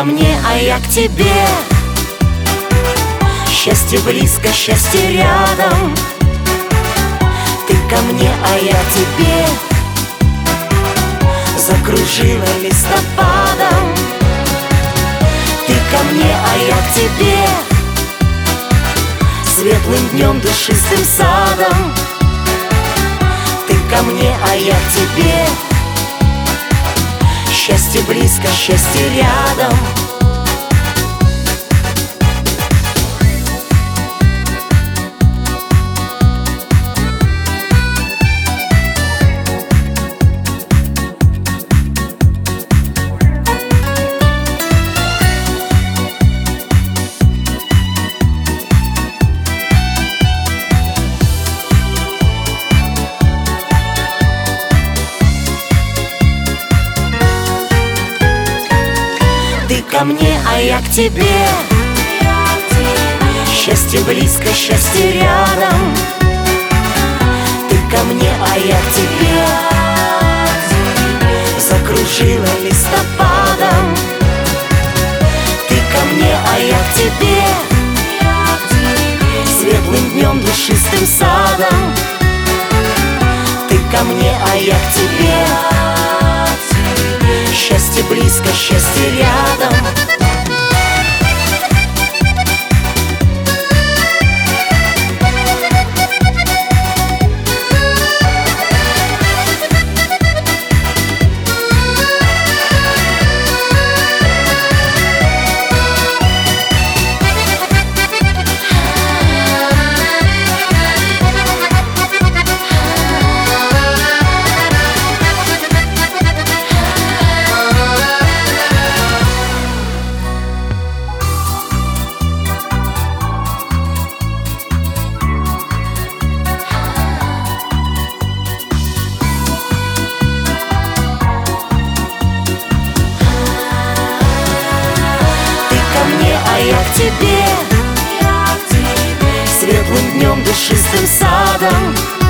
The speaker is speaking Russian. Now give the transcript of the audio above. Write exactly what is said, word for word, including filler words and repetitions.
ко мне, а я к тебе. Счастье близко, счастье рядом. Ты ко мне, а я тебе. Закружила листопадом. Ты ко мне, а я к тебе. Светлым днем, душистым садом. Ты ко мне, а я к тебе. Счастье близко, счастье рядом. Ты ко мне, а я к тебе. Счастье близко, счастье рядом. Ты ко мне, а я к тебе. Закружила листопадом. Ты ко мне, а я к тебе. Светлым днем, душистым садом. Ты ко мне, а я к тебе. Счастье близко, счастье рядом. Я к тебе, светлым днем, душистым садом.